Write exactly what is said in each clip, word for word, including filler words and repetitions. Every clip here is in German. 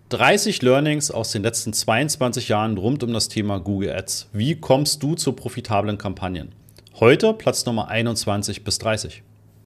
dreißig Learnings aus den letzten zweiundzwanzig Jahren rund um das Thema Google Ads. Wie kommst du zu profitablen Kampagnen? Heute Platz Nummer einundzwanzig bis dreißig.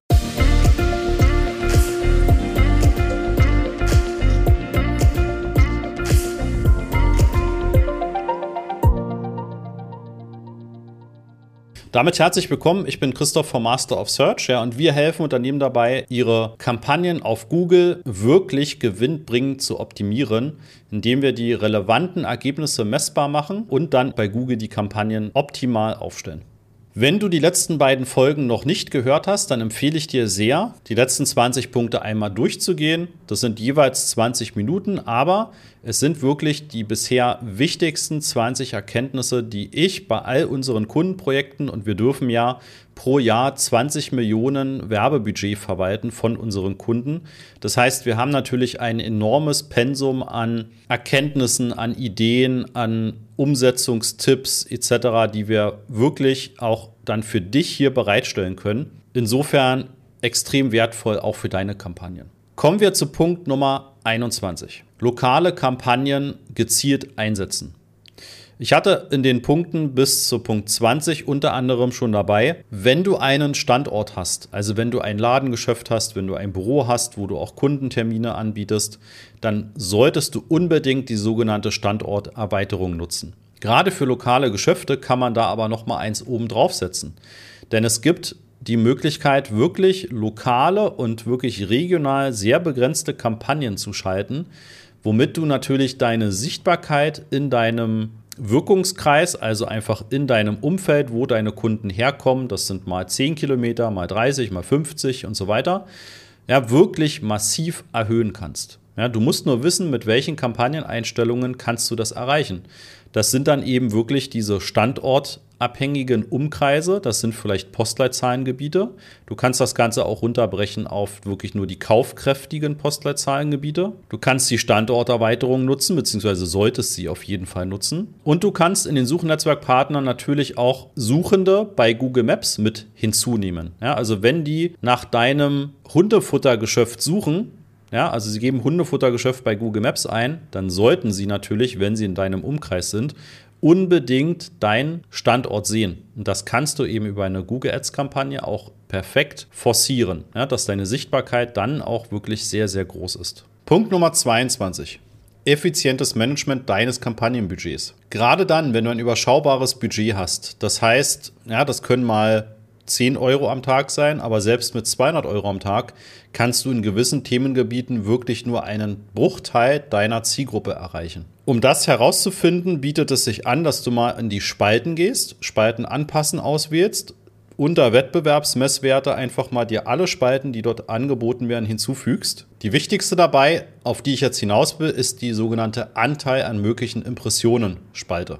Damit herzlich willkommen, ich bin Christoph vom Master of Search, ja, und wir helfen Unternehmen dabei, ihre Kampagnen auf Google wirklich gewinnbringend zu optimieren, indem wir die relevanten Ergebnisse messbar machen und dann bei Google die Kampagnen optimal aufstellen. Wenn du die letzten beiden Folgen noch nicht gehört hast, dann empfehle ich dir sehr, die letzten zwanzig Punkte einmal durchzugehen. Das sind jeweils zwanzig Minuten, aber es sind wirklich die bisher wichtigsten zwanzig Erkenntnisse, die ich bei all unseren Kundenprojekten, und wir dürfen ja pro Jahr zwanzig Millionen Werbebudget verwalten von unseren Kunden. Das heißt, wir haben natürlich ein enormes Pensum an Erkenntnissen, an Ideen, an Umsetzungstipps et cetera, die wir wirklich auch dann für dich hier bereitstellen können. Insofern extrem wertvoll auch für deine Kampagnen. Kommen wir zu Punkt Nummer einundzwanzig. Lokale Kampagnen gezielt einsetzen. Ich hatte in den Punkten bis zu Punkt zwanzig unter anderem schon dabei, wenn du einen Standort hast, also wenn du ein Ladengeschäft hast, wenn du ein Büro hast, wo du auch Kundentermine anbietest, dann solltest du unbedingt die sogenannte Standorterweiterung nutzen. Gerade für lokale Geschäfte kann man da aber noch mal eins oben draufsetzen, denn es gibt die Möglichkeit, wirklich lokale und wirklich regional sehr begrenzte Kampagnen zu schalten, womit du natürlich deine Sichtbarkeit in deinem Wirkungskreis, also einfach in deinem Umfeld, wo deine Kunden herkommen, das sind mal zehn Kilometer, mal dreißig, mal fünfzig und so weiter, ja, wirklich massiv erhöhen kannst. Ja, du musst nur wissen, mit welchen Kampagneneinstellungen kannst du das erreichen. Das sind dann eben wirklich diese standortabhängigen Umkreise, das sind vielleicht Postleitzahlengebiete. Du kannst das Ganze auch runterbrechen auf wirklich nur die kaufkräftigen Postleitzahlengebiete. Du kannst die Standorterweiterung nutzen, beziehungsweise solltest sie auf jeden Fall nutzen. Und du kannst in den Suchnetzwerkpartnern natürlich auch Suchende bei Google Maps mit hinzunehmen. Ja, also wenn die nach deinem Hundefuttergeschäft suchen, ja, also sie geben Hundefuttergeschäft bei Google Maps ein, dann sollten sie natürlich, wenn sie in deinem Umkreis sind, unbedingt deinen Standort sehen. Und das kannst du eben über eine Google Ads-Kampagne auch perfekt forcieren, ja, dass deine Sichtbarkeit dann auch wirklich sehr, sehr groß ist. Punkt Nummer zweiundzwanzig. Effizientes Management deines Kampagnenbudgets. Gerade dann, wenn du ein überschaubares Budget hast, das heißt, ja, das können mal zehn Euro am Tag sein, aber selbst mit zweihundert Euro am Tag kannst du in gewissen Themengebieten wirklich nur einen Bruchteil deiner Zielgruppe erreichen. Um das herauszufinden, bietet es sich an, dass du mal in die Spalten gehst, Spalten anpassen auswählst, unter Wettbewerbsmesswerte einfach mal dir alle Spalten, die dort angeboten werden, hinzufügst. Die wichtigste dabei, auf die ich jetzt hinaus will, ist die sogenannte Anteil an möglichen Impressionen Spalte.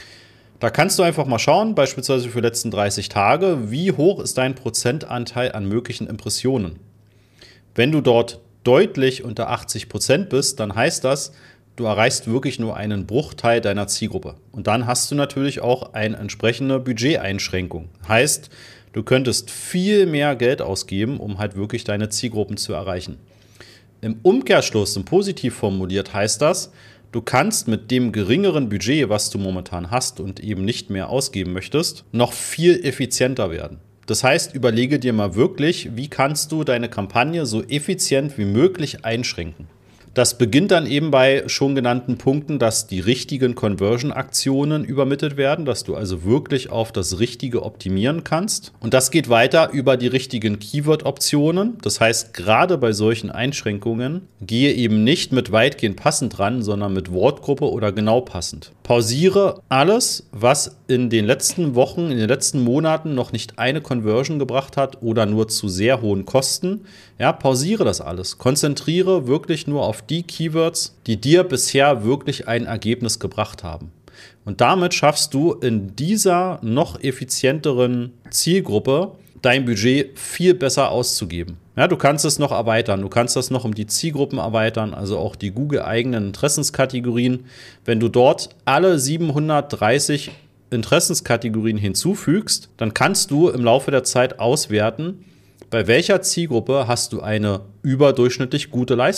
Da kannst du einfach mal schauen, beispielsweise für die letzten dreißig Tage, wie hoch ist dein Prozentanteil an möglichen Impressionen. Wenn du dort deutlich unter achtzig Prozent bist, dann heißt das, du erreichst wirklich nur einen Bruchteil deiner Zielgruppe. Und dann hast du natürlich auch eine entsprechende Budgeteinschränkung. Heißt, du könntest viel mehr Geld ausgeben, um halt wirklich deine Zielgruppen zu erreichen. Im Umkehrschluss, und positiv formuliert, heißt das, du kannst mit dem geringeren Budget, was du momentan hast und eben nicht mehr ausgeben möchtest, noch viel effizienter werden. Das heißt, überlege dir mal wirklich, wie kannst du deine Kampagne so effizient wie möglich einschränken. Das beginnt dann eben bei schon genannten Punkten, dass die richtigen Conversion-Aktionen übermittelt werden, dass du also wirklich auf das Richtige optimieren kannst. Und das geht weiter über die richtigen Keyword-Optionen. Das heißt, gerade bei solchen Einschränkungen gehe eben nicht mit weitgehend passend ran, sondern mit Wortgruppe oder genau passend. Pausiere alles, was in den letzten Wochen, in den letzten Monaten noch nicht eine Conversion gebracht hat oder nur zu sehr hohen Kosten. Ja, pausiere das alles. Konzentriere wirklich nur auf die Keywords, die dir bisher wirklich ein Ergebnis gebracht haben. Und damit schaffst du in dieser noch effizienteren Zielgruppe dein Budget viel besser auszugeben. Ja, du kannst es noch erweitern, du kannst das noch um die Zielgruppen erweitern, also auch die Google-eigenen Interessenskategorien. Wenn du dort alle siebenhundertdreißig Interessenskategorien hinzufügst, dann kannst du im Laufe der Zeit auswerten, bei welcher Zielgruppe hast du eine überdurchschnittlich gute Leistung.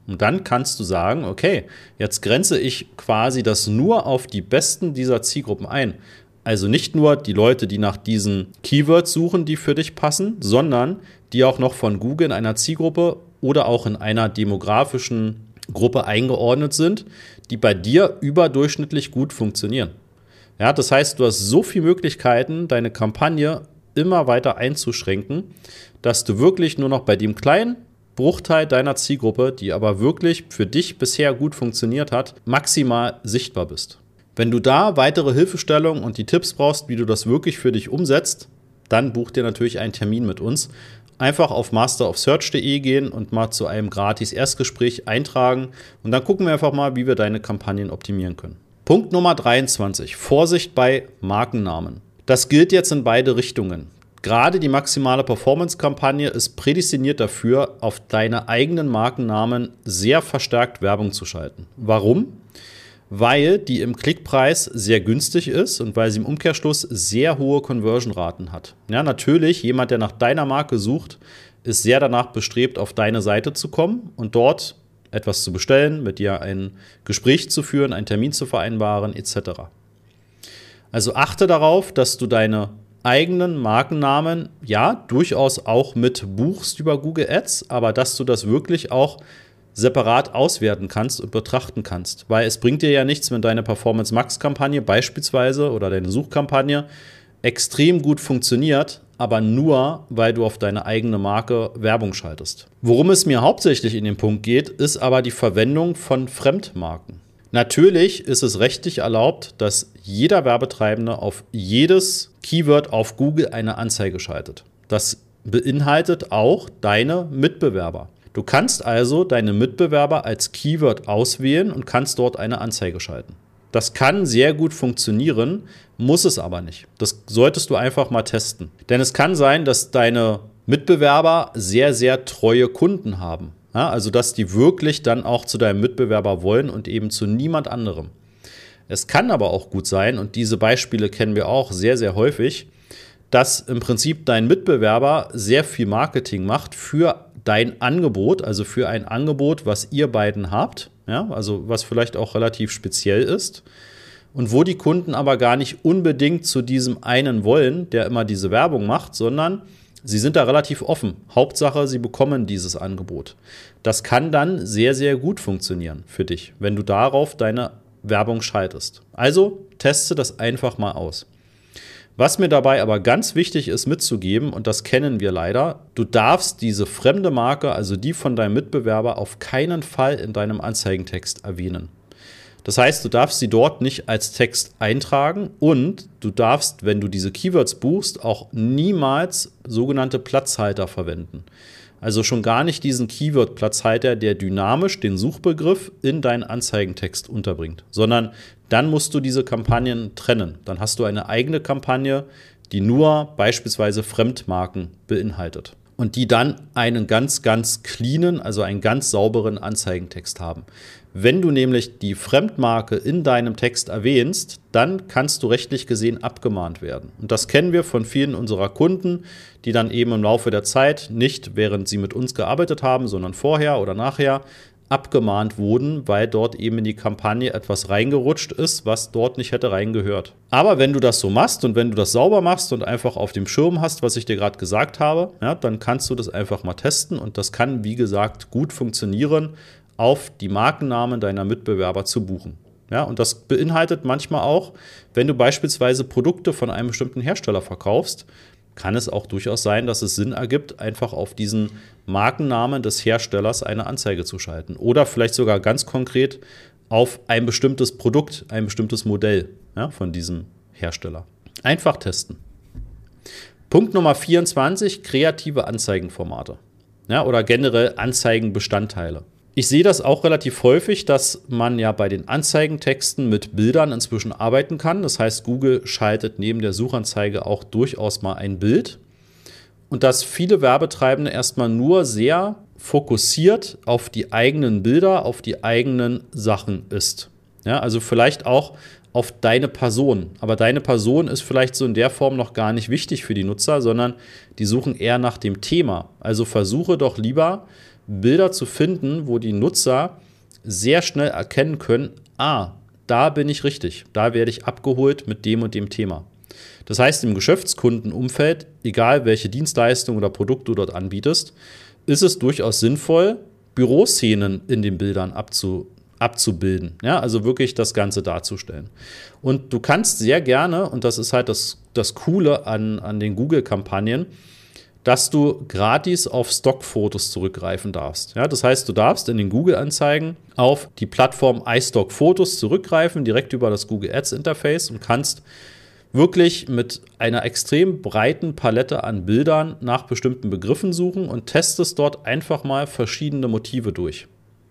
Und dann kannst du sagen, okay, jetzt grenze ich quasi das nur auf die besten dieser Zielgruppen ein. Also nicht nur die Leute, die nach diesen Keywords suchen, die für dich passen, sondern die auch noch von Google in einer Zielgruppe oder auch in einer demografischen Gruppe eingeordnet sind, die bei dir überdurchschnittlich gut funktionieren. Ja, das heißt, du hast so viele Möglichkeiten, deine Kampagne immer weiter einzuschränken, dass du wirklich nur noch bei dem kleinen Bruchteil deiner Zielgruppe, die aber wirklich für dich bisher gut funktioniert hat, maximal sichtbar bist. Wenn du da weitere Hilfestellungen und die Tipps brauchst, wie du das wirklich für dich umsetzt, dann buch dir natürlich einen Termin mit uns. Einfach auf master of search punkt de gehen und mal zu einem gratis Erstgespräch eintragen und dann gucken wir einfach mal, wie wir deine Kampagnen optimieren können. Punkt Nummer dreiundzwanzig. Vorsicht bei Markennamen. Das gilt jetzt in beide Richtungen. Gerade die maximale Performance-Kampagne ist prädestiniert dafür, auf deine eigenen Markennamen sehr verstärkt Werbung zu schalten. Warum? Weil die im Klickpreis sehr günstig ist und weil sie im Umkehrschluss sehr hohe Conversion-Raten hat. Ja, natürlich, jemand, der nach deiner Marke sucht, ist sehr danach bestrebt, auf deine Seite zu kommen und dort etwas zu bestellen, mit dir ein Gespräch zu führen, einen Termin zu vereinbaren, et cetera. Also achte darauf, dass du deine eigenen Markennamen, ja, durchaus auch mit buchst über Google Ads, aber dass du das wirklich auch separat auswerten kannst und betrachten kannst. Weil es bringt dir ja nichts, wenn deine Performance Max-Kampagne beispielsweise oder deine Suchkampagne extrem gut funktioniert, aber nur, weil du auf deine eigene Marke Werbung schaltest. Worum es mir hauptsächlich in dem Punkt geht, ist aber die Verwendung von Fremdmarken. Natürlich ist es rechtlich erlaubt, dass jeder Werbetreibende auf jedes Keyword auf Google eine Anzeige schaltet. Das beinhaltet auch deine Mitbewerber. Du kannst also deine Mitbewerber als Keyword auswählen und kannst dort eine Anzeige schalten. Das kann sehr gut funktionieren, muss es aber nicht. Das solltest du einfach mal testen. Denn es kann sein, dass deine Mitbewerber sehr, sehr treue Kunden haben. Ja, also dass die wirklich dann auch zu deinem Mitbewerber wollen und eben zu niemand anderem. Es kann aber auch gut sein, und diese Beispiele kennen wir auch sehr, sehr häufig, dass im Prinzip dein Mitbewerber sehr viel Marketing macht für dein Angebot, also für ein Angebot, was ihr beiden habt, ja, also was vielleicht auch relativ speziell ist und wo die Kunden aber gar nicht unbedingt zu diesem einen wollen, der immer diese Werbung macht, sondern sie sind da relativ offen. Hauptsache, sie bekommen dieses Angebot. Das kann dann sehr, sehr gut funktionieren für dich, wenn du darauf deine Werbung schaltest. Also teste das einfach mal aus. Was mir dabei aber ganz wichtig ist mitzugeben, und das kennen wir leider, du darfst diese fremde Marke, also die von deinem Mitbewerber, auf keinen Fall in deinem Anzeigentext erwähnen. Das heißt, du darfst sie dort nicht als Text eintragen und du darfst, wenn du diese Keywords buchst, auch niemals sogenannte Platzhalter verwenden. Also schon gar nicht diesen Keyword-Platzhalter, der dynamisch den Suchbegriff in deinen Anzeigentext unterbringt, sondern dann musst du diese Kampagnen trennen. Dann hast du eine eigene Kampagne, die nur beispielsweise Fremdmarken beinhaltet und die dann einen ganz, ganz cleanen, also einen ganz sauberen Anzeigentext haben. Wenn du nämlich die Fremdmarke in deinem Text erwähnst, dann kannst du rechtlich gesehen abgemahnt werden. Und das kennen wir von vielen unserer Kunden, die dann eben im Laufe der Zeit, nicht während sie mit uns gearbeitet haben, sondern vorher oder nachher, abgemahnt wurden, weil dort eben in die Kampagne etwas reingerutscht ist, was dort nicht hätte reingehört. Aber wenn du das so machst und wenn du das sauber machst und einfach auf dem Schirm hast, was ich dir gerade gesagt habe, ja, dann kannst du das einfach mal testen und das kann, wie gesagt, gut funktionieren, auf die Markennamen deiner Mitbewerber zu buchen. Ja, und das beinhaltet manchmal auch, wenn du beispielsweise Produkte von einem bestimmten Hersteller verkaufst, kann es auch durchaus sein, dass es Sinn ergibt, einfach auf diesen Markennamen des Herstellers eine Anzeige zu schalten. Oder vielleicht sogar ganz konkret auf ein bestimmtes Produkt, ein bestimmtes Modell, ja, von diesem Hersteller. Einfach testen. Punkt Nummer vierundzwanzig, kreative Anzeigenformate. Ja, oder generell Anzeigenbestandteile. Ich sehe das auch relativ häufig, dass man ja bei den Anzeigentexten mit Bildern inzwischen arbeiten kann. Das heißt, Google schaltet neben der Suchanzeige auch durchaus mal ein Bild. Und dass viele Werbetreibende erstmal nur sehr fokussiert auf die eigenen Bilder, auf die eigenen Sachen ist. Ja, also vielleicht auch auf deine Person. Aber deine Person ist vielleicht so in der Form noch gar nicht wichtig für die Nutzer, sondern die suchen eher nach dem Thema. Also versuche doch lieber, Bilder zu finden, wo die Nutzer sehr schnell erkennen können, ah, da bin ich richtig, da werde ich abgeholt mit dem und dem Thema. Das heißt, im Geschäftskundenumfeld, egal welche Dienstleistung oder Produkt du dort anbietest, ist es durchaus sinnvoll, Büroszenen in den Bildern abzu, abzubilden. Ja, also wirklich das Ganze darzustellen. Und du kannst sehr gerne, und das ist halt das, das Coole an, an den Google-Kampagnen, dass du gratis auf Stockfotos zurückgreifen darfst. Ja, das heißt, du darfst in den Google-Anzeigen auf die Plattform iStock-Fotos zurückgreifen, direkt über das Google Ads-Interface und kannst wirklich mit einer extrem breiten Palette an Bildern nach bestimmten Begriffen suchen und testest dort einfach mal verschiedene Motive durch.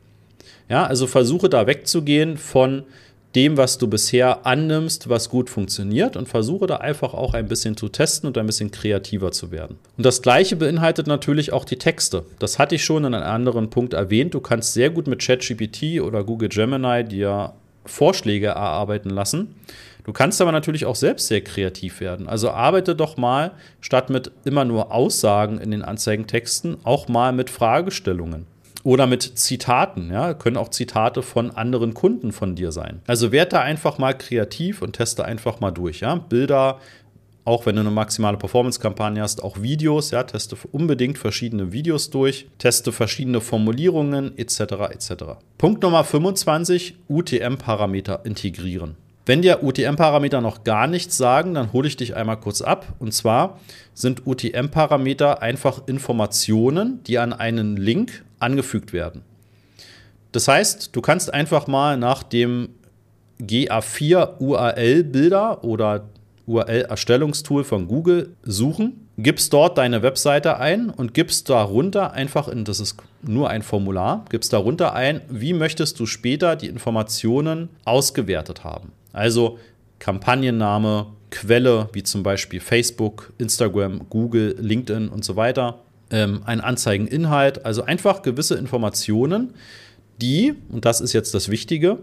Ja, also versuche da wegzugehen von dem, was du bisher annimmst, was gut funktioniert, und versuche da einfach auch ein bisschen zu testen und ein bisschen kreativer zu werden. Und das Gleiche beinhaltet natürlich auch die Texte. Das hatte ich schon in einem anderen Punkt erwähnt. Du kannst sehr gut mit ChatGPT oder Google Gemini dir Vorschläge erarbeiten lassen. Du kannst aber natürlich auch selbst sehr kreativ werden. Also arbeite doch mal, statt mit immer nur Aussagen in den Anzeigentexten, auch mal mit Fragestellungen. Oder mit Zitaten, ja, können auch Zitate von anderen Kunden von dir sein. Also werd da einfach mal kreativ und teste einfach mal durch, ja. Bilder, auch wenn du eine maximale Performance-Kampagne hast, auch Videos, ja, teste unbedingt verschiedene Videos durch, teste verschiedene Formulierungen et cetera et cetera. Punkt Nummer fünfundzwanzig, U T M-Parameter integrieren. Wenn dir U T M-Parameter noch gar nichts sagen, dann hole ich dich einmal kurz ab. Und zwar sind U T M-Parameter einfach Informationen, die an einen Link angefügt werden. Das heißt, du kannst einfach mal nach dem G A vier U R L-Bilder oder U R L-Erstellungstool von Google suchen, gibst dort deine Webseite ein und gibst darunter einfach, in, das ist nur ein Formular, gibst darunter ein, wie möchtest du später die Informationen ausgewertet haben. Also Kampagnenname, Quelle, wie zum Beispiel Facebook, Instagram, Google, LinkedIn und so weiter. Ähm, ein Anzeigeninhalt, also einfach gewisse Informationen, die, und das ist jetzt das Wichtige,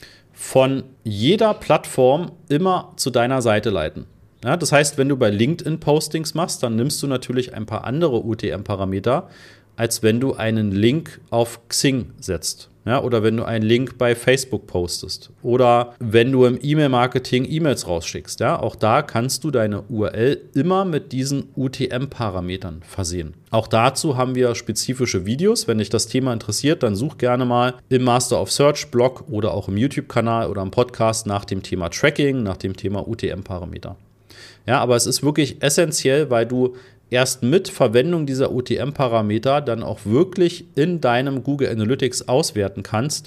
von jeder Plattform immer zu deiner Seite leiten. Ja, das heißt, wenn du bei LinkedIn Postings machst, dann nimmst du natürlich ein paar andere U T M-Parameter, als wenn du einen Link auf Xing setzt. Ja, oder wenn du einen Link bei Facebook postest. Oder wenn du im E-Mail-Marketing E-Mails rausschickst. Ja, auch da kannst du deine U R L immer mit diesen U T M-Parametern versehen. Auch dazu haben wir spezifische Videos. Wenn dich das Thema interessiert, dann such gerne mal im Master of Search Blog oder auch im YouTube-Kanal oder im Podcast nach dem Thema Tracking, nach dem Thema U T M-Parameter. Ja, aber es ist wirklich essentiell, weil du erst mit Verwendung dieser U T M-Parameter dann auch wirklich in deinem Google Analytics auswerten kannst,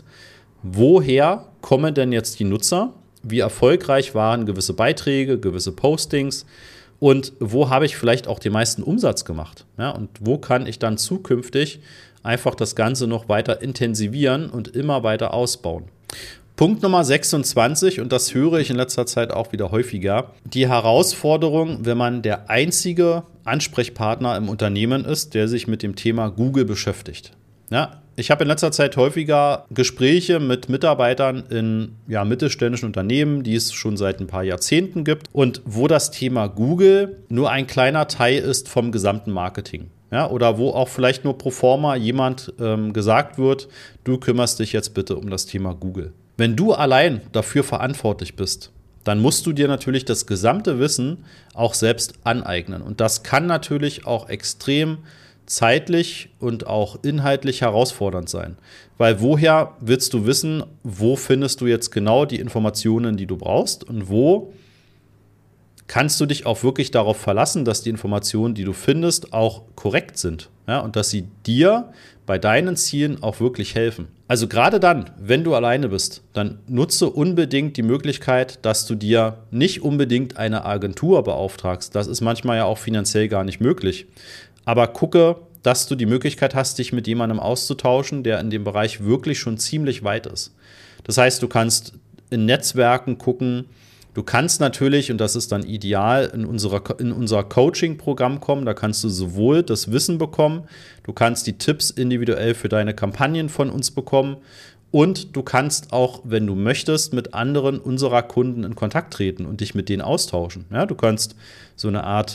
woher kommen denn jetzt die Nutzer, wie erfolgreich waren gewisse Beiträge, gewisse Postings und wo habe ich vielleicht auch den meisten Umsatz gemacht. Ja, und wo kann ich dann zukünftig einfach das Ganze noch weiter intensivieren und immer weiter ausbauen. Punkt Nummer sechsundzwanzig, und das höre ich in letzter Zeit auch wieder häufiger, die Herausforderung, wenn man der einzige Ansprechpartner im Unternehmen ist, der sich mit dem Thema Google beschäftigt. Ja, ich habe in letzter Zeit häufiger Gespräche mit Mitarbeitern in ja, mittelständischen Unternehmen, die es schon seit ein paar Jahrzehnten gibt und wo das Thema Google nur ein kleiner Teil ist vom gesamten Marketing. Ja, oder wo auch vielleicht nur pro forma jemand ähm, gesagt wird, du kümmerst dich jetzt bitte um das Thema Google. Wenn du allein dafür verantwortlich bist, dann musst du dir natürlich das gesamte Wissen auch selbst aneignen. Und das kann natürlich auch extrem zeitlich und auch inhaltlich herausfordernd sein. Weil woher willst du wissen, wo findest du jetzt genau die Informationen, die du brauchst und wo kannst du dich auch wirklich darauf verlassen, dass die Informationen, die du findest, auch korrekt sind, ja, und dass sie dir bei deinen Zielen auch wirklich helfen. Also gerade dann, wenn du alleine bist, dann nutze unbedingt die Möglichkeit, dass du dir nicht unbedingt eine Agentur beauftragst. Das ist manchmal ja auch finanziell gar nicht möglich. Aber gucke, dass du die Möglichkeit hast, dich mit jemandem auszutauschen, der in dem Bereich wirklich schon ziemlich weit ist. Das heißt, du kannst in Netzwerken gucken. Du kannst natürlich, und das ist dann ideal, in, unserer, in unser Coaching-Programm kommen. Da kannst du sowohl das Wissen bekommen, du kannst die Tipps individuell für deine Kampagnen von uns bekommen und du kannst auch, wenn du möchtest, mit anderen unserer Kunden in Kontakt treten und dich mit denen austauschen. Ja, du kannst so eine Art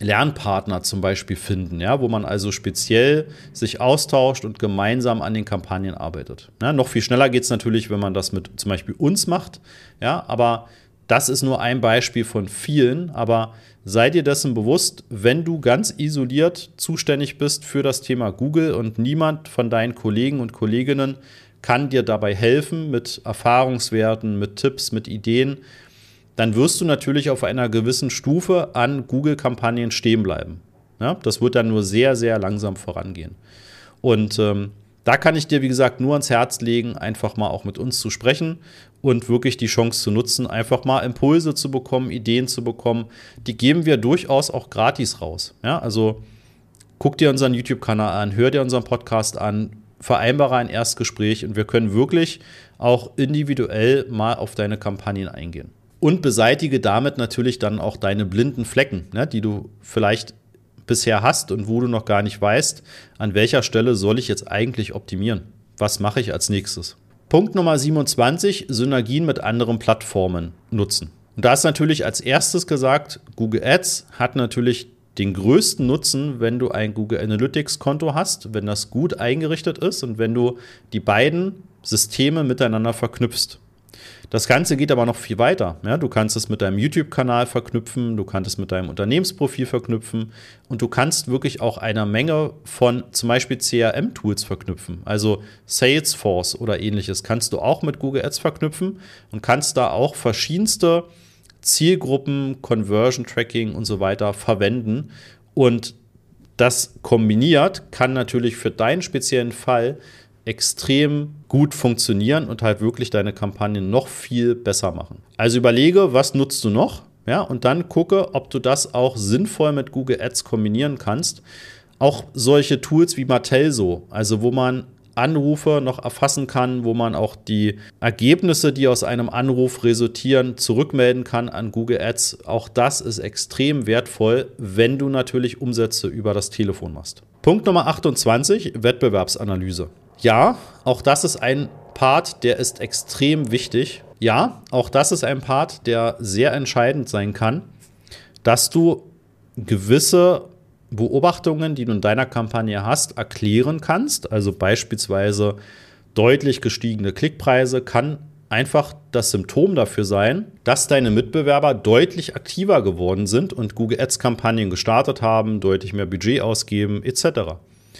Lernpartner zum Beispiel finden, ja, wo man also speziell sich austauscht und gemeinsam an den Kampagnen arbeitet. Ja, noch viel schneller geht es natürlich, wenn man das mit zum Beispiel uns macht, ja, aber das ist nur ein Beispiel von vielen, aber sei dir dessen bewusst, wenn du ganz isoliert zuständig bist für das Thema Google und niemand von deinen Kollegen und Kolleginnen kann dir dabei helfen mit Erfahrungswerten, mit Tipps, mit Ideen, dann wirst du natürlich auf einer gewissen Stufe an Google-Kampagnen stehen bleiben. Ja, das wird dann nur sehr, sehr langsam vorangehen. Und ähm, da kann ich dir, wie gesagt, nur ans Herz legen, einfach mal auch mit uns zu sprechen und wirklich die Chance zu nutzen, einfach mal Impulse zu bekommen, Ideen zu bekommen. Die geben wir durchaus auch gratis raus. Ja, also guck dir unseren YouTube-Kanal an, hör dir unseren Podcast an, vereinbare ein Erstgespräch und wir können wirklich auch individuell mal auf deine Kampagnen eingehen. Und beseitige damit natürlich dann auch deine blinden Flecken, ne, die du vielleicht bisher hast und wo du noch gar nicht weißt, an welcher Stelle soll ich jetzt eigentlich optimieren? Was mache ich als nächstes? Punkt Nummer siebenundzwanzig, Synergien mit anderen Plattformen nutzen. Und da ist natürlich als erstes gesagt, Google Ads hat natürlich den größten Nutzen, wenn du ein Google Analytics-Konto hast, wenn das gut eingerichtet ist und wenn du die beiden Systeme miteinander verknüpfst. Das Ganze geht aber noch viel weiter. Ja, du kannst es mit deinem YouTube-Kanal verknüpfen, du kannst es mit deinem Unternehmensprofil verknüpfen und du kannst wirklich auch eine Menge von zum Beispiel C R M-Tools verknüpfen. Also Salesforce oder ähnliches kannst du auch mit Google Ads verknüpfen und kannst da auch verschiedenste Zielgruppen, Conversion-Tracking und so weiter verwenden. Und das kombiniert kann natürlich für deinen speziellen Fall extrem gut funktionieren und halt wirklich deine Kampagnen noch viel besser machen. Also überlege, was nutzt du noch, ja, und dann gucke, ob du das auch sinnvoll mit Google Ads kombinieren kannst. Auch solche Tools wie Martelso, also wo man Anrufe noch erfassen kann, wo man auch die Ergebnisse, die aus einem Anruf resultieren, zurückmelden kann an Google Ads. Auch das ist extrem wertvoll, wenn du natürlich Umsätze über das Telefon machst. Punkt Nummer achtundzwanzig, Wettbewerbsanalyse. Ja, auch das ist ein Part, der ist extrem wichtig. Ja, auch das ist ein Part, der sehr entscheidend sein kann, dass du gewisse Beobachtungen, die du in deiner Kampagne hast, erklären kannst. Also beispielsweise deutlich gestiegene Klickpreise kann einfach das Symptom dafür sein, dass deine Mitbewerber deutlich aktiver geworden sind und Google Ads-Kampagnen gestartet haben, deutlich mehr Budget ausgeben et cetera.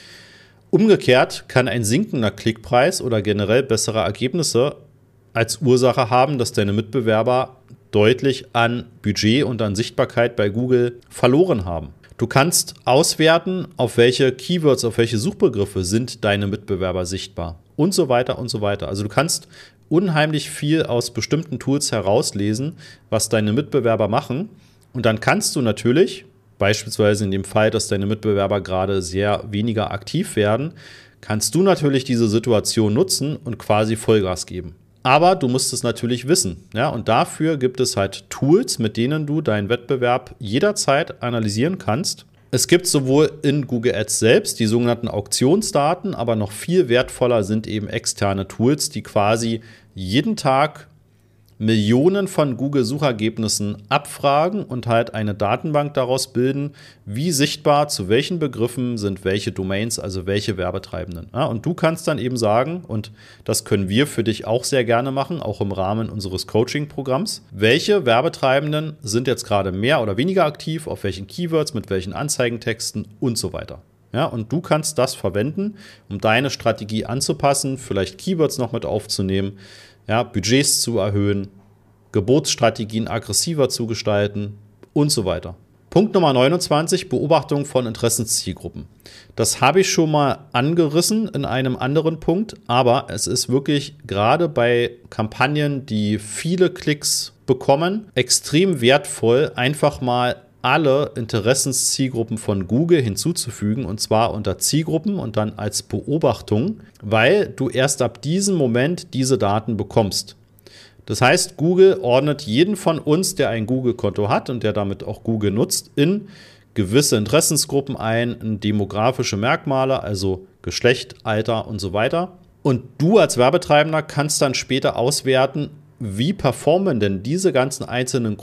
Umgekehrt kann ein sinkender Klickpreis oder generell bessere Ergebnisse als Ursache haben, dass deine Mitbewerber deutlich an Budget und an Sichtbarkeit bei Google verloren haben. Du kannst auswerten, auf welche Keywords, auf welche Suchbegriffe sind deine Mitbewerber sichtbar und so weiter und so weiter. Also du kannst unheimlich viel aus bestimmten Tools herauslesen, was deine Mitbewerber machen. Und dann kannst du natürlich, beispielsweise in dem Fall, dass deine Mitbewerber gerade sehr weniger aktiv werden, kannst du natürlich diese Situation nutzen und quasi Vollgas geben. Aber du musst es natürlich wissen. Ja? Und dafür gibt es halt Tools, mit denen du deinen Wettbewerb jederzeit analysieren kannst. Es gibt sowohl in Google Ads selbst die sogenannten Auktionsdaten, aber noch viel wertvoller sind eben externe Tools, die quasi jeden Tag Millionen von Google-Suchergebnissen abfragen und halt eine Datenbank daraus bilden, wie sichtbar zu welchen Begriffen sind welche Domains, also welche Werbetreibenden. Ja, und du kannst dann eben sagen, und das können wir für dich auch sehr gerne machen, auch im Rahmen unseres Coaching-Programms, welche Werbetreibenden sind jetzt gerade mehr oder weniger aktiv, auf welchen Keywords, mit welchen Anzeigentexten und so weiter. Ja, und du kannst das verwenden, um deine Strategie anzupassen, vielleicht Keywords noch mit aufzunehmen, ja, Budgets zu erhöhen, Gebotsstrategien aggressiver zu gestalten und so weiter. Punkt Nummer neunundzwanzig, Beobachtung von Interessenszielgruppen. Das habe ich schon mal angerissen in einem anderen Punkt, aber es ist wirklich gerade bei Kampagnen, die viele Klicks bekommen, extrem wertvoll, einfach mal alle Interessenszielgruppen von Google hinzuzufügen, und zwar unter Zielgruppen und dann als Beobachtung, weil du erst ab diesem Moment diese Daten bekommst. Das heißt, Google ordnet jeden von uns, der ein Google-Konto hat und der damit auch Google nutzt, in gewisse Interessensgruppen ein, in demografische Merkmale, also Geschlecht, Alter und so weiter. Und du als Werbetreibender kannst dann später auswerten, wie performen denn diese ganzen einzelnen Gruppen?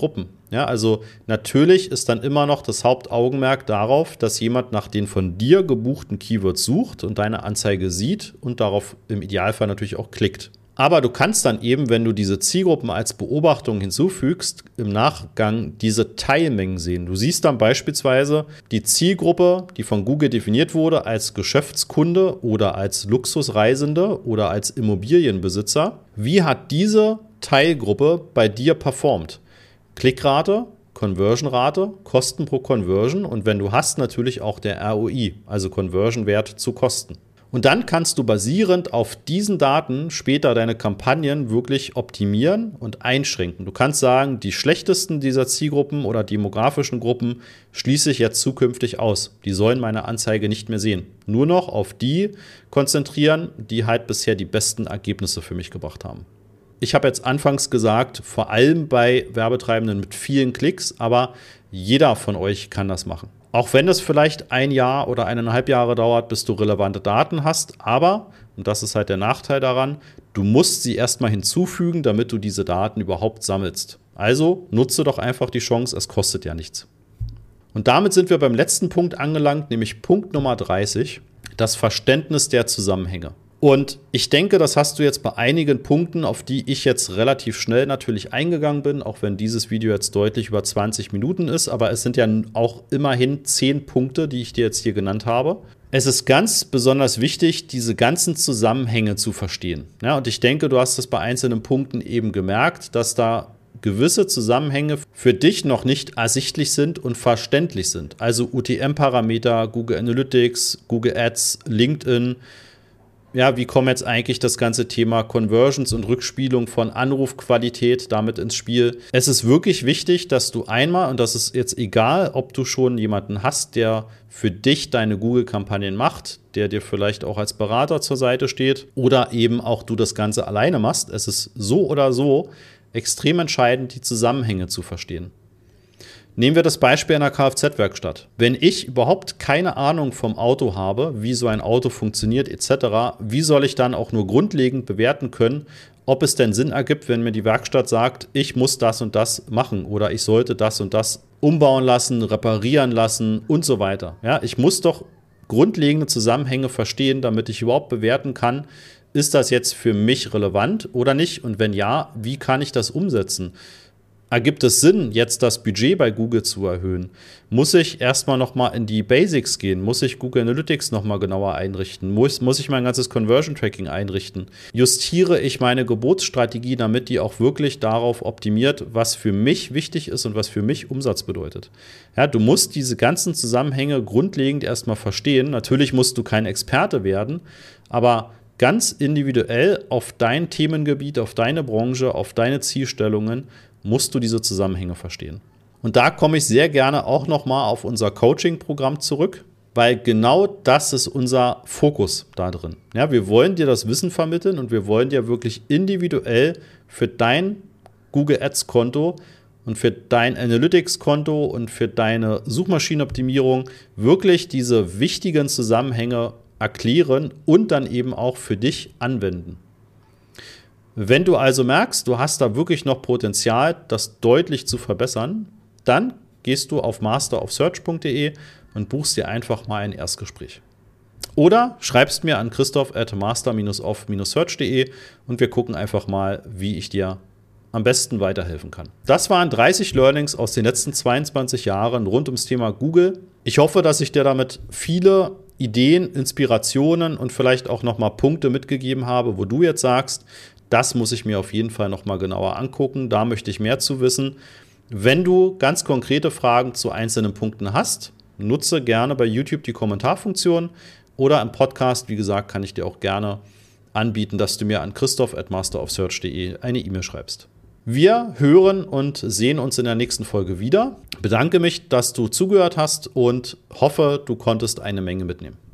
Ja, also natürlich ist dann immer noch das Hauptaugenmerk darauf, dass jemand nach den von dir gebuchten Keywords sucht und deine Anzeige sieht und darauf im Idealfall natürlich auch klickt. Aber du kannst dann eben, wenn du diese Zielgruppen als Beobachtung hinzufügst, im Nachgang diese Teilmengen sehen. Du siehst dann beispielsweise die Zielgruppe, die von Google definiert wurde, als Geschäftskunde oder als Luxusreisende oder als Immobilienbesitzer. Wie hat diese Teilgruppe bei dir performt? Klickrate, Conversion-Rate, Kosten pro Conversion und wenn du hast, natürlich auch der R O I, also Conversion-Wert zu Kosten. Und dann kannst du basierend auf diesen Daten später deine Kampagnen wirklich optimieren und einschränken. Du kannst sagen, die schlechtesten dieser Zielgruppen oder demografischen Gruppen schließe ich jetzt zukünftig aus. Die sollen meine Anzeige nicht mehr sehen. Nur noch auf die konzentrieren, die halt bisher die besten Ergebnisse für mich gebracht haben. Ich habe jetzt anfangs gesagt, vor allem bei Werbetreibenden mit vielen Klicks, aber jeder von euch kann das machen. Auch wenn es vielleicht ein Jahr oder eineinhalb Jahre dauert, bis du relevante Daten hast, aber, und das ist halt der Nachteil daran, du musst sie erstmal hinzufügen, damit du diese Daten überhaupt sammelst. Also nutze doch einfach die Chance, es kostet ja nichts. Und damit sind wir beim letzten Punkt angelangt, nämlich Punkt Nummer dreißig, das Verständnis der Zusammenhänge. Und ich denke, das hast du jetzt bei einigen Punkten, auf die ich jetzt relativ schnell natürlich eingegangen bin, auch wenn dieses Video jetzt deutlich über zwanzig Minuten ist, aber es sind ja auch immerhin zehn Punkte, die ich dir jetzt hier genannt habe. Es ist ganz besonders wichtig, diese ganzen Zusammenhänge zu verstehen. Ja, und ich denke, du hast es bei einzelnen Punkten eben gemerkt, dass da gewisse Zusammenhänge für dich noch nicht ersichtlich sind und verständlich sind. Also U T M-Parameter, Google Analytics, Google Ads, LinkedIn. Ja, wie kommt jetzt eigentlich das ganze Thema Conversions und Rückspielung von Anrufqualität damit ins Spiel? Es ist wirklich wichtig, dass du einmal, und das ist jetzt egal, ob du schon jemanden hast, der für dich deine Google-Kampagnen macht, der dir vielleicht auch als Berater zur Seite steht oder eben auch du das Ganze alleine machst. Es ist so oder so extrem entscheidend, die Zusammenhänge zu verstehen. Nehmen wir das Beispiel einer Kfz-Werkstatt. Wenn ich überhaupt keine Ahnung vom Auto habe, wie so ein Auto funktioniert et cetera, wie soll ich dann auch nur grundlegend bewerten können, ob es denn Sinn ergibt, wenn mir die Werkstatt sagt, ich muss das und das machen oder ich sollte das und das umbauen lassen, reparieren lassen und so weiter. Ja, ich muss doch grundlegende Zusammenhänge verstehen, damit ich überhaupt bewerten kann, ist das jetzt für mich relevant oder nicht? Und wenn ja, wie kann ich das umsetzen? Ergibt es Sinn, jetzt das Budget bei Google zu erhöhen? Muss ich erstmal nochmal in die Basics gehen? Muss ich Google Analytics nochmal genauer einrichten? Muss, muss ich mein ganzes Conversion Tracking einrichten? Justiere ich meine Gebotsstrategie, damit die auch wirklich darauf optimiert, was für mich wichtig ist und was für mich Umsatz bedeutet? Ja, du musst diese ganzen Zusammenhänge grundlegend erstmal verstehen. Natürlich musst du kein Experte werden, aber ganz individuell auf dein Themengebiet, auf deine Branche, auf deine Zielstellungen musst du diese Zusammenhänge verstehen. Und da komme ich sehr gerne auch nochmal auf unser Coaching-Programm zurück, weil genau das ist unser Fokus da drin. Ja, wir wollen dir das Wissen vermitteln und wir wollen dir wirklich individuell für dein Google Ads-Konto und für dein Analytics-Konto und für deine Suchmaschinenoptimierung wirklich diese wichtigen Zusammenhänge erklären und dann eben auch für dich anwenden. Wenn du also merkst, du hast da wirklich noch Potenzial, das deutlich zu verbessern, dann gehst du auf master of search punkt de und buchst dir einfach mal ein Erstgespräch. Oder schreibst mir an christoph at master of search punkt de und wir gucken einfach mal, wie ich dir am besten weiterhelfen kann. Das waren dreißig Learnings aus den letzten zweiundzwanzig Jahren rund ums Thema Google. Ich hoffe, dass ich dir damit viele Ideen, Inspirationen und vielleicht auch nochmal Punkte mitgegeben habe, wo du jetzt sagst, das muss ich mir auf jeden Fall nochmal genauer angucken. Da möchte ich mehr zu wissen. Wenn du ganz konkrete Fragen zu einzelnen Punkten hast, nutze gerne bei YouTube die Kommentarfunktion oder im Podcast, wie gesagt, kann ich dir auch gerne anbieten, dass du mir an christoph at master of search punkt de eine E-Mail schreibst. Wir hören und sehen uns in der nächsten Folge wieder. Ich bedanke mich, dass du zugehört hast und hoffe, du konntest eine Menge mitnehmen.